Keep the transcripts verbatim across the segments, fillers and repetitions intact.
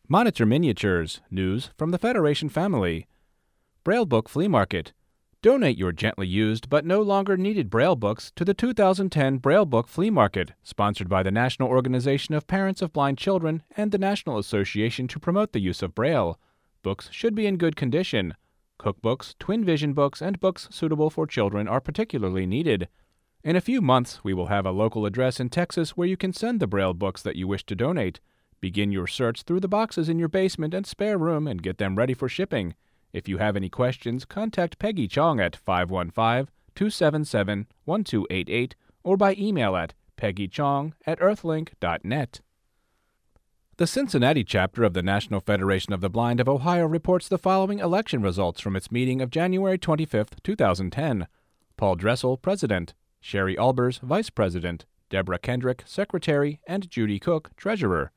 Monitor Miniatures, news from the Federation family. Braille Book Flea Market. Donate your gently used but no longer needed Braille books to the two thousand ten Braille Book Flea Market, sponsored by the National Organization of Parents of Blind Children and the National Association to Promote the Use of Braille. Books should be in good condition. Cookbooks, twin vision books, and books suitable for children are particularly needed. In a few months, we will have a local address in Texas where you can send the Braille books that you wish to donate. Begin your search through the boxes in your basement and spare room and get them ready for shipping. If you have any questions, contact Peggy Chong at five one five, two seven seven, one two eight eight or by email at peggychong at earthlink dot net. The Cincinnati chapter of the National Federation of the Blind of Ohio reports the following election results from its meeting of January twenty-fifth, two thousand ten. Paul Dressel, President; Sherry Albers, Vice President; Deborah Kendrick, Secretary; and Judy Cook, Treasurer.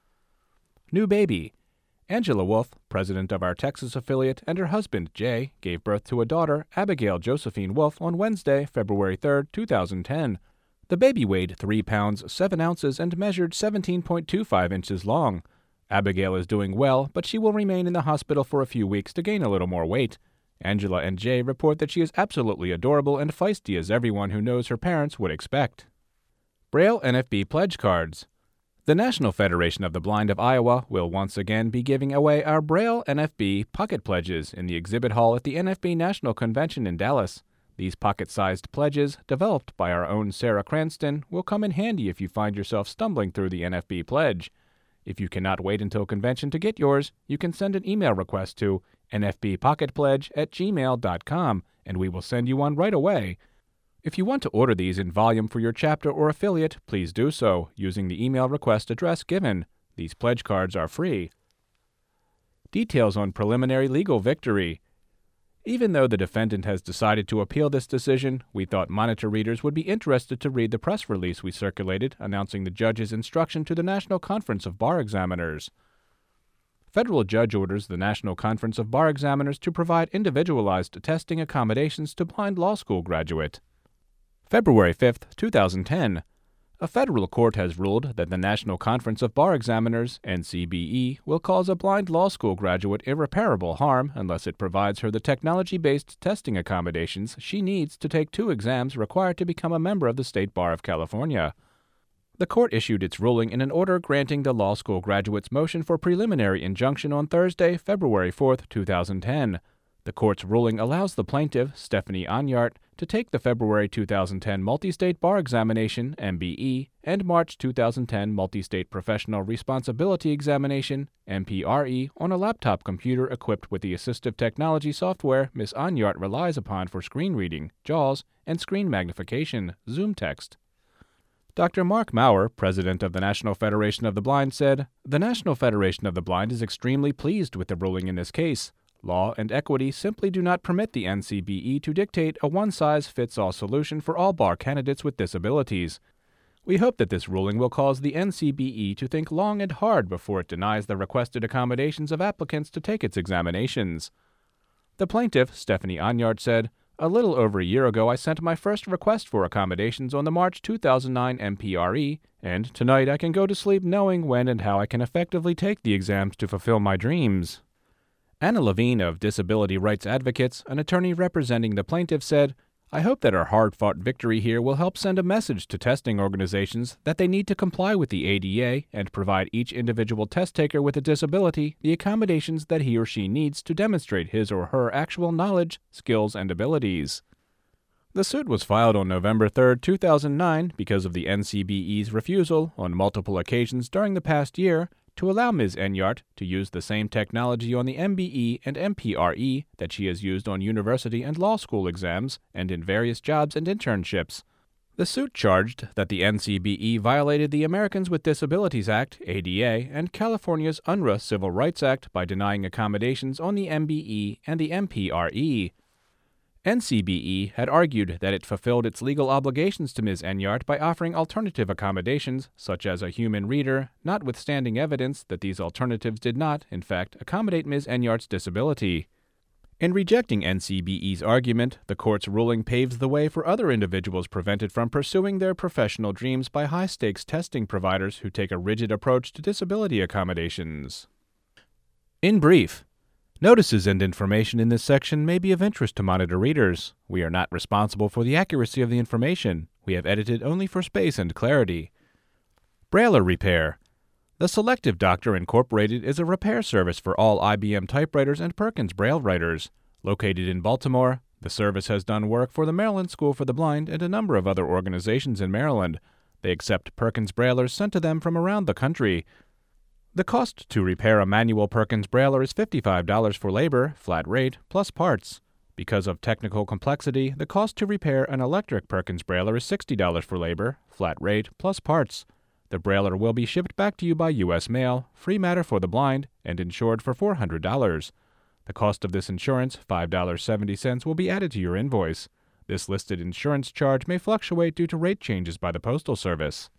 New baby. Angela Wolf, president of our Texas affiliate, and her husband, Jay, gave birth to a daughter, Abigail Josephine Wolf, on Wednesday, February third, two thousand ten. The baby weighed three pounds, seven ounces and measured seventeen point two five inches long. Abigail is doing well, but she will remain in the hospital for a few weeks to gain a little more weight. Angela and Jay report that she is absolutely adorable and feisty as everyone who knows her parents would expect. Braille N F B Pledge Cards. The National Federation of the Blind of Iowa will once again be giving away our Braille N F B pocket pledges in the exhibit hall at the N F B National Convention in Dallas. These pocket-sized pledges, developed by our own Sarah Cranston, will come in handy if you find yourself stumbling through the N F B pledge. If you cannot wait until convention to get yours, you can send an email request to n f b pocket pledge at gmail dot com, and we will send you one right away. If you want to order these in volume for your chapter or affiliate, please do so, using the email request address given. These pledge cards are free. Details on preliminary legal victory. Even though the defendant has decided to appeal this decision, we thought Monitor readers would be interested to read the press release we circulated announcing the judge's instruction to the National Conference of Bar Examiners. Federal judge orders the National Conference of Bar Examiners to provide individualized testing accommodations to blind law school graduate. February fifth, two thousand ten. A federal court has ruled that the National Conference of Bar Examiners, N C B E, will cause a blind law school graduate irreparable harm unless it provides her the technology-based testing accommodations she needs to take two exams required to become a member of the State Bar of California. The court issued its ruling in an order granting the law school graduate's motion for preliminary injunction on Thursday, February fourth, two thousand ten. The court's ruling allows the plaintiff, Stephanie Anyart, to take the February two thousand ten Multi-State Bar Examination, M B E, and March two thousand ten Multi-State Professional Responsibility Examination, M P R E, on a laptop computer equipped with the assistive technology software Miz Anyart relies upon for screen reading, JAWS, and screen magnification, Zoom text. Doctor Mark Maurer, president of the National Federation of the Blind, said, "The National Federation of the Blind is extremely pleased with the ruling in this case. Law and equity simply do not permit the N C B E to dictate a one-size-fits-all solution for all bar candidates with disabilities. We hope that this ruling will cause the N C B E to think long and hard before it denies the requested accommodations of applicants to take its examinations." The plaintiff, Stephanie Anyart, said, "A little over a year ago I sent my first request for accommodations on the March two thousand nine M P R E, and tonight I can go to sleep knowing when and how I can effectively take the exams to fulfill my dreams." Anna Levine of Disability Rights Advocates, an attorney representing the plaintiff, said, "I hope that our hard-fought victory here will help send a message to testing organizations that they need to comply with the A D A and provide each individual test taker with a disability the accommodations that he or she needs to demonstrate his or her actual knowledge, skills, and abilities." The suit was filed on November third, two thousand nine because of the N C B E's refusal, on multiple occasions during the past year, to allow Miz Anyart to use the same technology on the M B E and M P R E that she has used on university and law school exams and in various jobs and internships. The suit charged that the N C B E violated the Americans with Disabilities Act, A D A, and California's UNRRA Civil Rights Act by denying accommodations on the M B E and the M P R E. N C B E had argued that it fulfilled its legal obligations to Miz Anyart by offering alternative accommodations, such as a human reader, notwithstanding evidence that these alternatives did not, in fact, accommodate Miz Anyart's disability. In rejecting N C B E's argument, the court's ruling paves the way for other individuals prevented from pursuing their professional dreams by high-stakes testing providers who take a rigid approach to disability accommodations. In brief, notices and information in this section may be of interest to monitor readers. We are not responsible for the accuracy of the information. We have edited only for space and clarity. Brailler Repair. The Selective Doctor Incorporated is a repair service for all I B M typewriters and Perkins Braille writers. Located in Baltimore, the service has done work for the Maryland School for the Blind and a number of other organizations in Maryland. They accept Perkins Braillers sent to them from around the country. The cost to repair a manual Perkins Brailler is fifty-five dollars for labor, flat rate, plus parts. Because of technical complexity, the cost to repair an electric Perkins Brailler is sixty dollars for labor, flat rate, plus parts. The Brailler will be shipped back to you by U S mail, free matter for the blind, and insured for four hundred dollars. The cost of this insurance, five dollars and seventy cents, will be added to your invoice. This listed insurance charge may fluctuate due to rate changes by the Postal Service.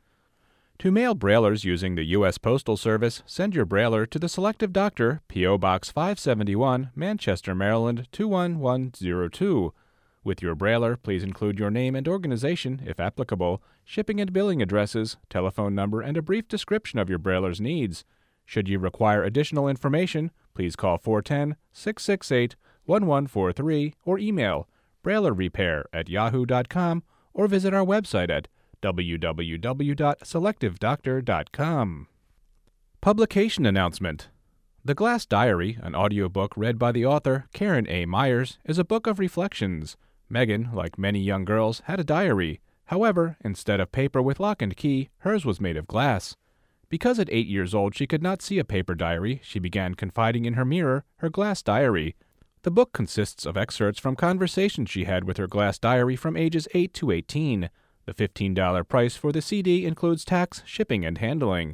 To mail Braillers using the U S Postal Service, send your Brailler to the Selective Doctor, P O Box five seventy-one, Manchester, Maryland two one one zero two. With your Brailler, please include your name and organization, if applicable, shipping and billing addresses, telephone number, and a brief description of your Brailler's needs. Should you require additional information, please call four one zero, six six eight, one one four three or email brailler repair at yahoo dot com or visit our website at w w w dot selective doctor dot com. Publication announcement. The Glass Diary, an audiobook read by the author, Karen A. Myers, is a book of reflections. Megan, like many young girls, had a diary. However, instead of paper with lock and key, hers was made of glass. Because at eight years old she could not see a paper diary, she began confiding in her mirror her glass diary. The book consists of excerpts from conversations she had with her glass diary from ages eight to eighteen. The fifteen dollars price for the C D includes tax, shipping, and handling.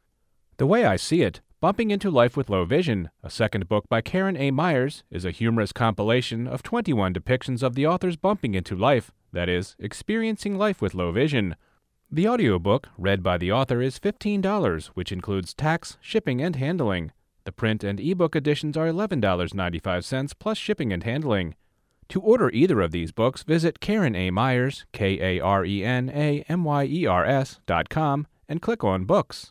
The Way I See It, Bumping into Life with Low Vision, a second book by Karen A. Myers, is a humorous compilation of twenty-one depictions of the author's bumping into life, that is, experiencing life with low vision. The audiobook, read by the author, is fifteen dollars, which includes tax, shipping, and handling. The print and ebook editions are eleven dollars and ninety-five cents plus shipping and handling. To order either of these books, visit Karen A. Myers, K A R E N A M Y E R S, dot com, and click on Books.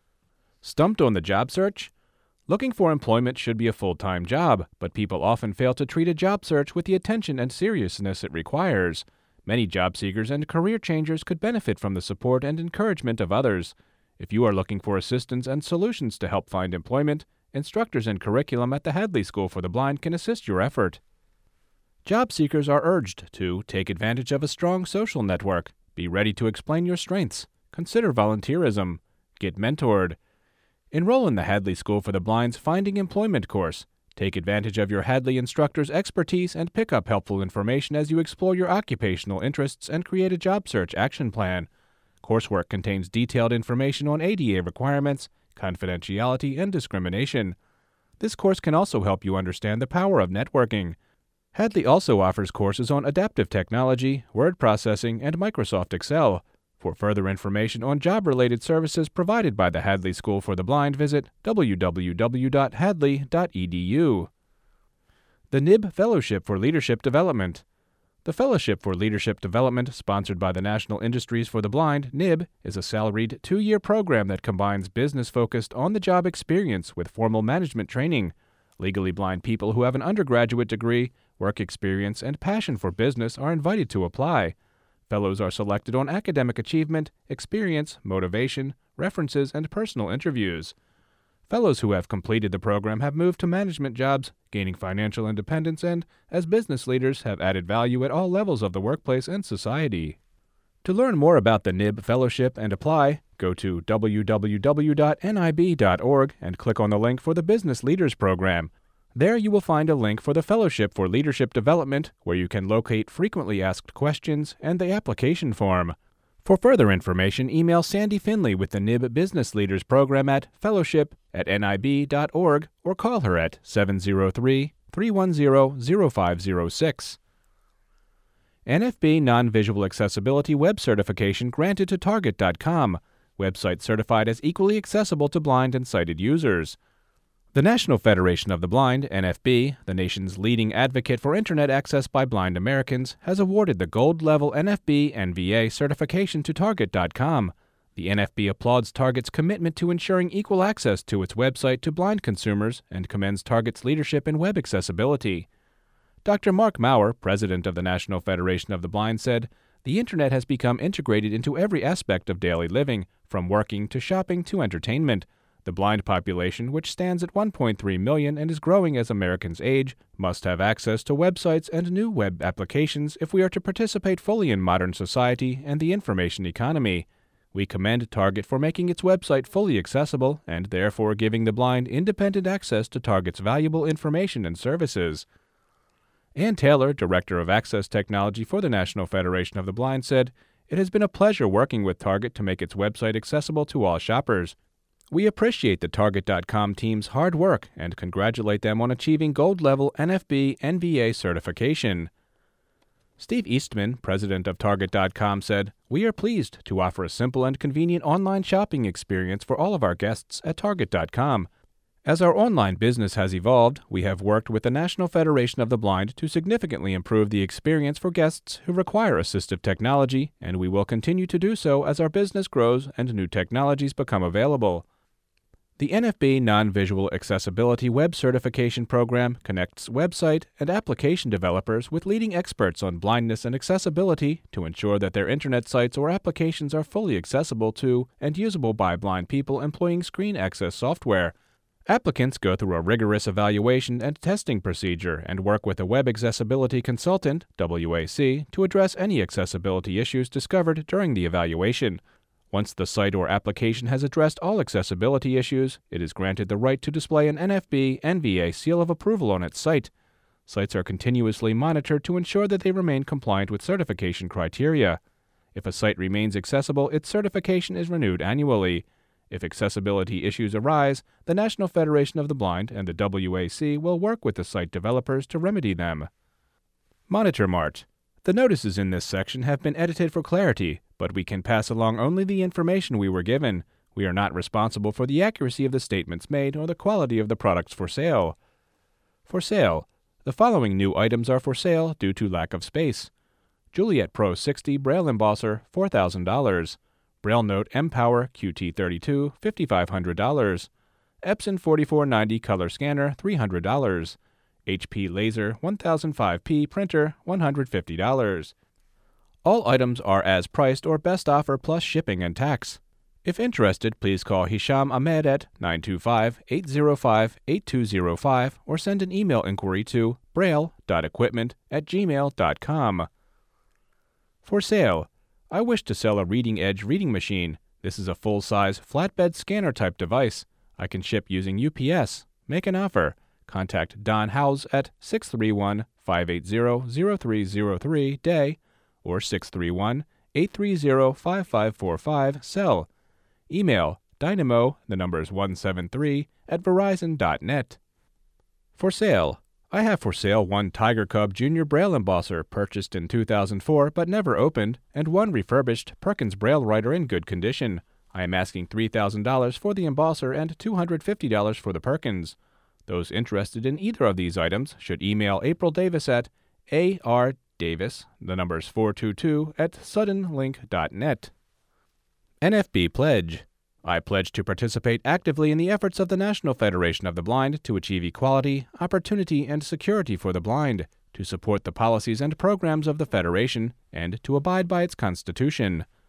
Stumped on the job search? Looking for employment should be a full-time job, but people often fail to treat a job search with the attention and seriousness it requires. Many job seekers and career changers could benefit from the support and encouragement of others. If you are looking for assistance and solutions to help find employment, instructors and curriculum at the Hadley School for the Blind can assist your effort. Job seekers are urged to take advantage of a strong social network, be ready to explain your strengths, consider volunteerism, get mentored, enroll in the Hadley School for the Blind's Finding Employment course, take advantage of your Hadley instructor's expertise and pick up helpful information as you explore your occupational interests and create a job search action plan. Coursework contains detailed information on A D A requirements, confidentiality, and discrimination. This course can also help you understand the power of networking. Hadley also offers courses on adaptive technology, word processing, and Microsoft Excel. For further information on job-related services provided by the Hadley School for the Blind, visit w w w dot hadley dot e d u. The N I B Fellowship for Leadership Development. The Fellowship for Leadership Development, sponsored by the National Industries for the Blind, N I B, is a salaried two-year program that combines business-focused on-the-job experience with formal management training. Legally blind people who have an undergraduate degree, work experience, and passion for business are invited to apply. Fellows are selected on academic achievement, experience, motivation, references, and personal interviews. Fellows who have completed the program have moved to management jobs, gaining financial independence, and, as business leaders, have added value at all levels of the workplace and society. To learn more about the N I B Fellowship and apply, go to w w w dot n i b dot org and click on the link for the Business Leaders Program. There you will find a link for the Fellowship for Leadership Development, where you can locate frequently asked questions and the application form. For further information, email Sandy Finley with the N I B Business Leaders Program at fellowship at n i b dot org or call her at seven zero three, three one zero, zero five zero six. N F B Non-Visual Accessibility Web Certification granted to Target dot com, website certified as equally accessible to blind and sighted users. The National Federation of the Blind, N F B, the nation's leading advocate for Internet access by blind Americans, has awarded the gold-level N F B N V A certification to Target dot com. The N F B applauds Target's commitment to ensuring equal access to its website to blind consumers and commends Target's leadership in web accessibility. Doctor Mark Maurer, president of the National Federation of the Blind, said, "The Internet has become integrated into every aspect of daily living, from working to shopping to entertainment. The blind population, which stands at one point three million and is growing as Americans age, must have access to websites and new web applications if we are to participate fully in modern society and the information economy. We commend Target for making its website fully accessible and therefore giving the blind independent access to Target's valuable information and services." Ann Taylor, Director of Access Technology for the National Federation of the Blind, said, "It has been a pleasure working with Target to make its website accessible to all shoppers. We appreciate the Target dot com team's hard work and congratulate them on achieving gold-level N F B N V A certification." Steve Eastman, president of Target dot com, said, "We are pleased to offer a simple and convenient online shopping experience for all of our guests at Target dot com. As our online business has evolved, we have worked with the National Federation of the Blind to significantly improve the experience for guests who require assistive technology, and we will continue to do so as our business grows and new technologies become available." The N F B Non-Visual Accessibility Web Certification Program connects website and application developers with leading experts on blindness and accessibility to ensure that their Internet sites or applications are fully accessible to and usable by blind people employing screen access software. Applicants go through a rigorous evaluation and testing procedure and work with a Web Accessibility Consultant, W A C, to address any accessibility issues discovered during the evaluation. Once the site or application has addressed all accessibility issues, it is granted the right to display an N F B N V A seal of approval on its site. Sites are continuously monitored to ensure that they remain compliant with certification criteria. If a site remains accessible, its certification is renewed annually. If accessibility issues arise, the National Federation of the Blind and the W A C will work with the site developers to remedy them. Monitor Mart. The notices in this section have been edited for clarity, but we can pass along only the information we were given. We are not responsible for the accuracy of the statements made or the quality of the products for sale. For sale. The following new items are for sale due to lack of space. Juliet Pro sixty Braille Embosser, four thousand dollars. Braille Note M-Power Q T thirty-two, five thousand five hundred dollars. Epson forty-four ninety Color Scanner, three hundred dollars. H P Laser one thousand five P Printer, one hundred fifty dollars. All items are as priced or best offer plus shipping and tax. If interested, please call Hisham Ahmed at nine two five, eight zero five, eight two zero five or send an email inquiry to braille dot equipment at gmail dot com. For sale. I wish to sell a Reading Edge reading machine. This is a full-size, flatbed scanner-type device. I can ship using U P S. Make an offer. Contact Don Howes at six three one, five eight zero, zero three zero three D A Y or six three one, eight three zero, five five four five Cell. Email dynamo, the numbers one seven three, at verizon dot net. For sale. I have for sale one Tiger Cub Junior Braille Embosser purchased in two thousand four but never opened, and one refurbished Perkins Braille Writer in good condition. I am asking three thousand dollars for the embosser and two hundred fifty dollars for the Perkins. Those interested in either of these items should email April Davis at ardavis, the numbers four two two, at suddenlink dot net. N F B Pledge. I pledge to participate actively in the efforts of the National Federation of the Blind to achieve equality, opportunity, and security for the blind, to support the policies and programs of the Federation, and to abide by its Constitution.